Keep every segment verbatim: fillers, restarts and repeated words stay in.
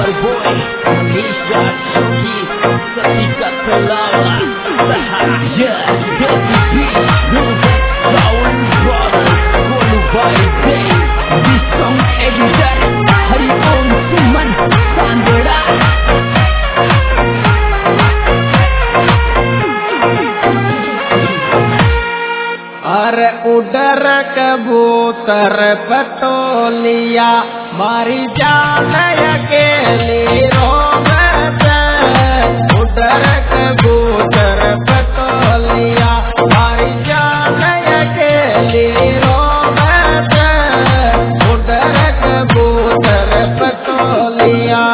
our boy Nisha Shoki Satika Talawa Yeah, Daddy B Music Sound Brothers Golu by Day This song editor Hari Om Suman Sandera अरे उडर कबूतर पटोलिया मारी जान अकेली रोबत उडर कबूतर पटोलिया मारी जान अकेली रोबत उडर कबूतर पटोलिया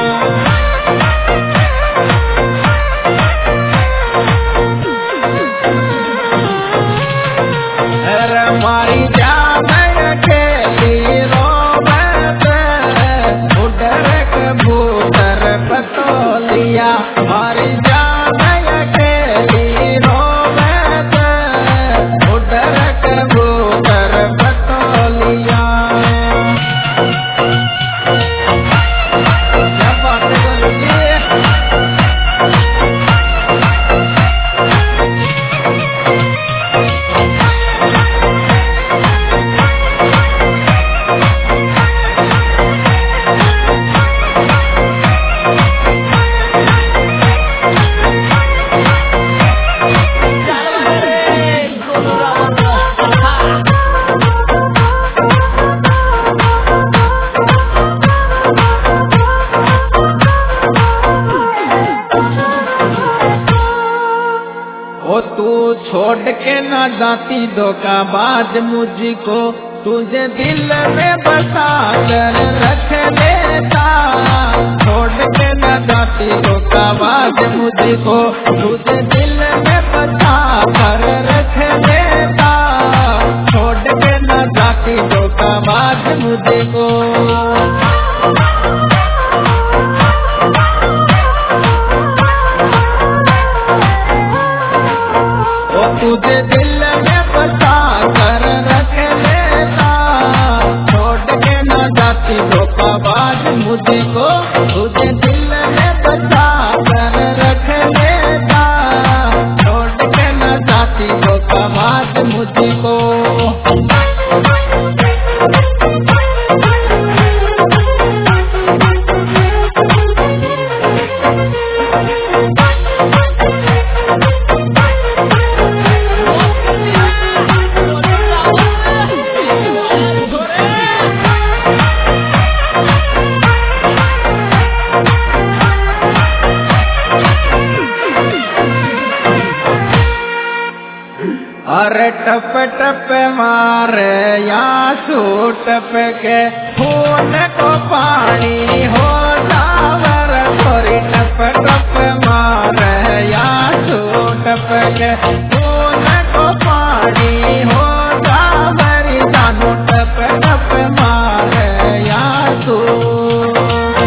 मारी जान अकेली रोबत उडर कबूतर पटोलिया मारी जान अकेली रोबत उडर कबूतर पटोलिया क्या बात बोलिए ओ तू छोड़ के न जाती धोखाबाज मुझको तुझे दिल में बसा कर रख लेता छोड़ के न जाती धोखाबाज मुझको तुझे दिल में बसा कर रख लेता छोड़ के न जाती धोखाबाज मुझको तुझे दिल में बसा कर रख लेता छोड़ के न जाती धोखाबाज मुझको तुझे दिल में बसा कर रख लेता छोड़ के न जाती धोखाबाज मुझको अरे टप टप मारे या सूट पे के खून को पानी हो सावर थोड़ी टप टप मारे या सूट पे के खून को पानी हो सावर जानू टप टप मारे या सूट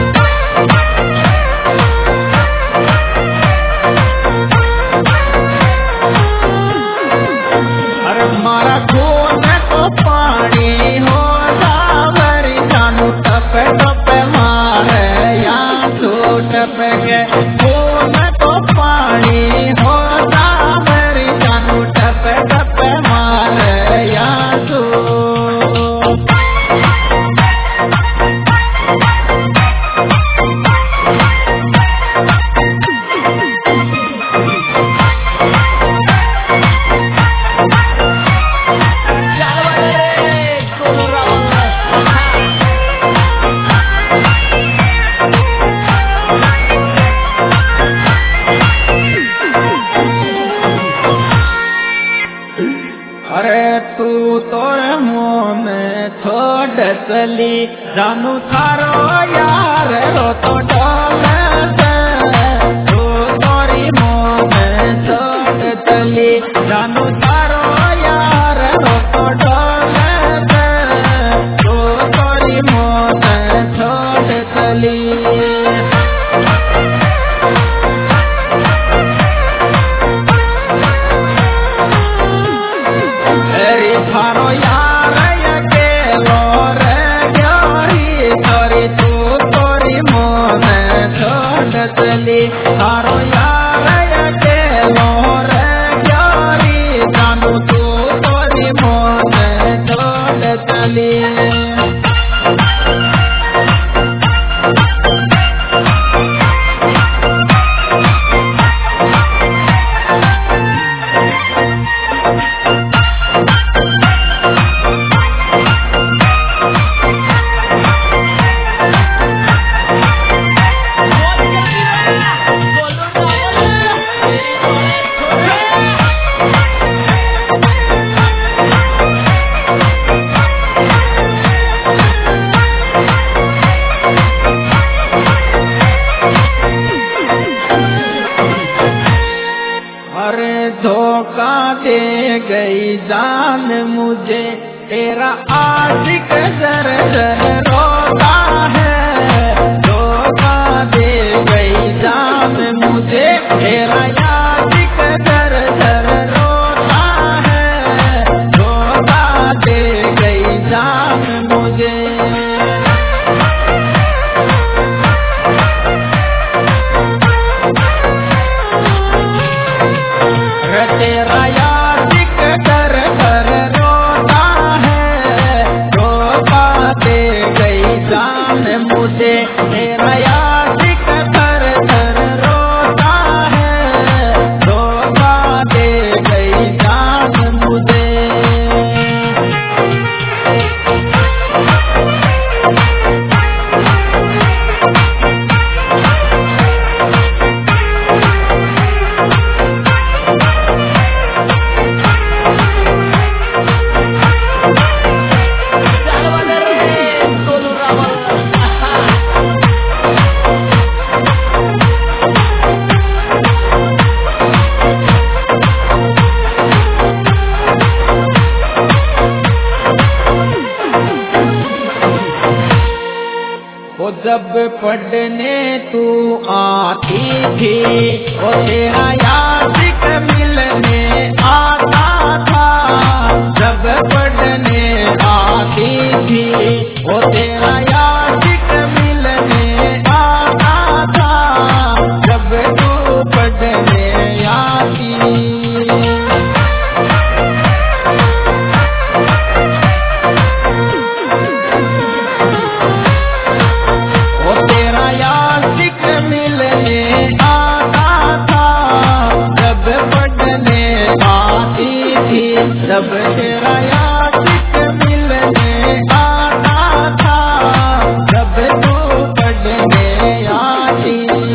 मारा खून को पानी हो सावरी जानू टप टप मारे या तो टप के खून को पानी हो सावरी जानू टप टप मारे या तो अरे तू तोरे मुँह में छोड़ चली जानू थारो यार रो तो डोल तू तोरी मुँह में छोड़ चली जानू थारो यार रो तो डोल तू तोरी मुँह में छोड़ चली थारो यार अकेलो रे ग्यारी तोरी तू तोरी मोन धोखा दे गई जान मुझे, तेरा आशिक जर जर रोता है। धोखा दे गई जान मुझे, तेरा आशिक जर जर रोता है। धोखा दे गई जान मुझे। तेरा यादिक कर कर रोता है। धोखा दे गई जान मुझे, तेरा यादिक कर कर रोता है। धोखा दे गई जान मुझे। वो जब पढ़ने तू आती थी, वो तेरा यादिक मिलने आता था। जब पढ़ने आती थी, वो तेरा यादिक मिलने आता था। जब तू पढ़ने आती, जब तेरा यादिक मिलने आता था। जब तू पढ़ने आती,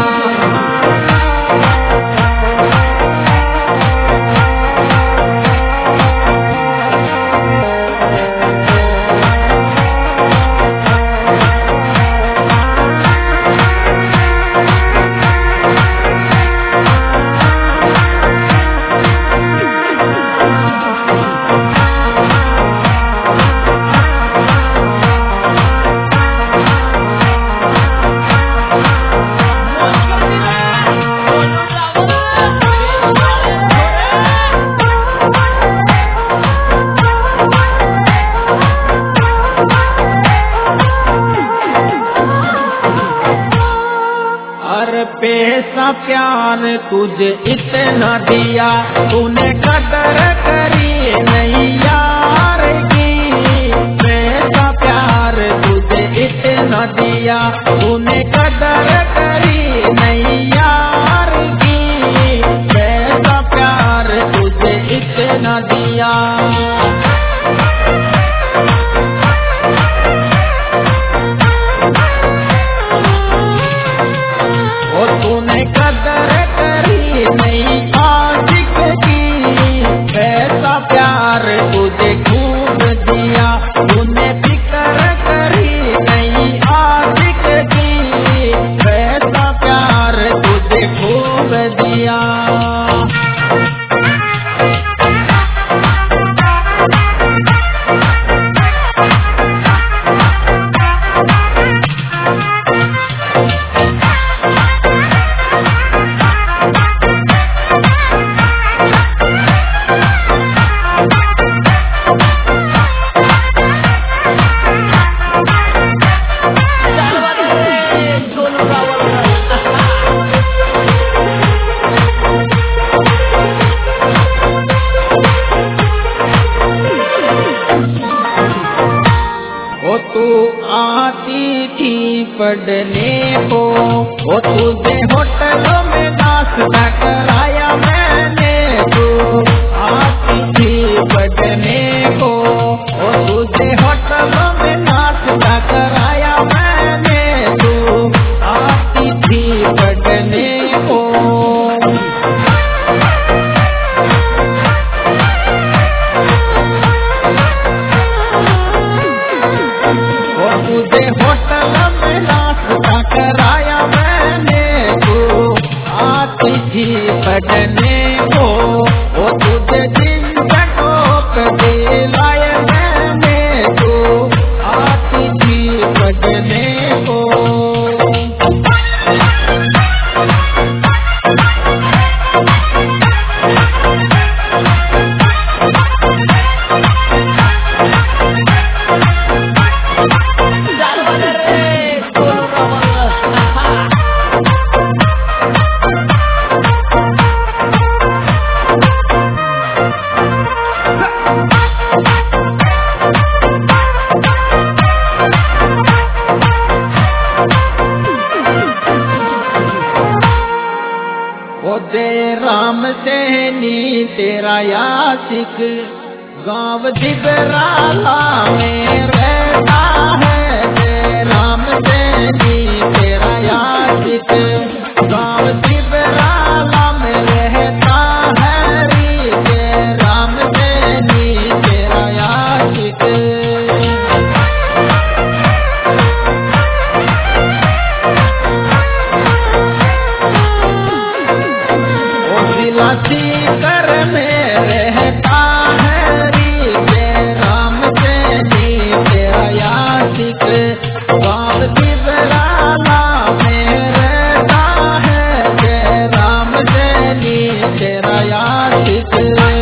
पैसा प्यार तुझे इतना दिया, तूने कदर करी नहीं यार की। पैसा प्यार तुझे इतना दिया, तूने कदर करी नहीं यार की। पैसा प्यार तुझे इतना दिया, तूने कदर करी नहीं आशिक की। पैसा प्यार तुझे खूब दिया, तूने फिक्र करी नहीं आशिक की। पैसा प्यार तुझे खूब दिया। आती थी पढ़ने को, वो तुझे होटलों में नाश्ता कराया मैंने। तू आती थी पढ़ने को, वो तुझे होटलों में नाश्ता कराया मैंने। तू आती थी पढ़ने को, तुझे होटल में नाश्ता कराया मैंने। तेरा यासिक गाँव जिबराला में रहता है जय राम सैनी तेरा यासिक गाँव जिबराला में रहता है री जय राम सैनी तेरा यासिक। कर में रहता है री जय राम सैनी तेरा यासिक गाँव जिबराला में रहता है जय राम सैनी तेरा यासिक।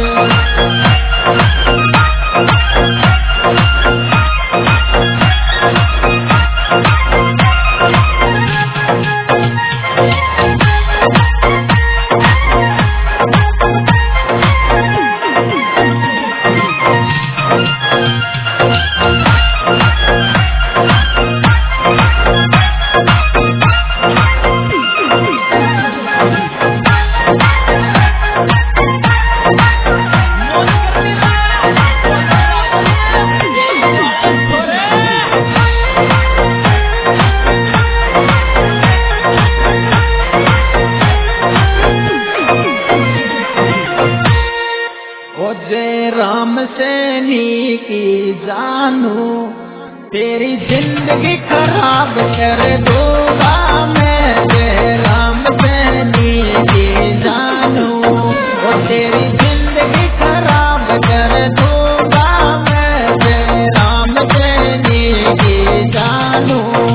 जय राम सैनी की जानू तेरी जिंदगी खराब कर दूंगा मैं जय राम सैनी की जानू वो तेरी जिंदगी खराब कर दूंगा मैं जय राम सैनी की जानू।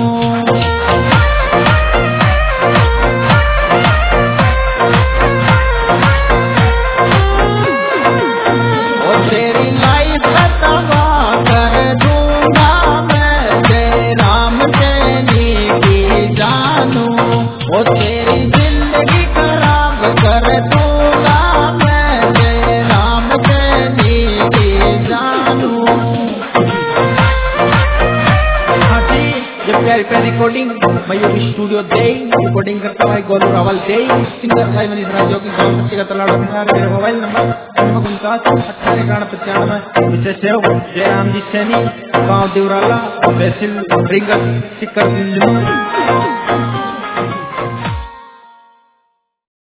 तेरी लाइफ तबाह कर दूंगा मैं जय राम सैनी की जानू वो तेरी जिंदगी खराब कर दूंगा मैं जय राम सैनी की जानू। हाँ जी, ये प्यारी प्यारी रिकॉर्डिंग मयूरी स्टूडियो दे रिकॉर्डिंग करता है गोलू रावल दे सिंगर भाई मनीष राजो की गाँव बच्चे का तलाड़ मेरा मोबाइल नंबर उनचास अठारह ग्यारह पचानवे विशेष जय राम जी सैनी गाँव देवराला तहसील रिंगर सिक्कर